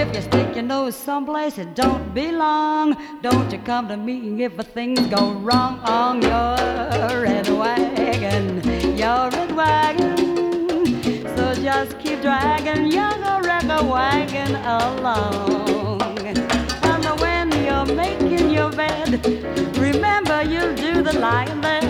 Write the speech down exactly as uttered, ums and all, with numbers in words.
if you stick your nose someplace it don't belong, don't you come to me if things go wrong on your red wagon, your red wagon. So just keep dragging your record wagon along. And when you're making your bed, remember you'll do the lying there.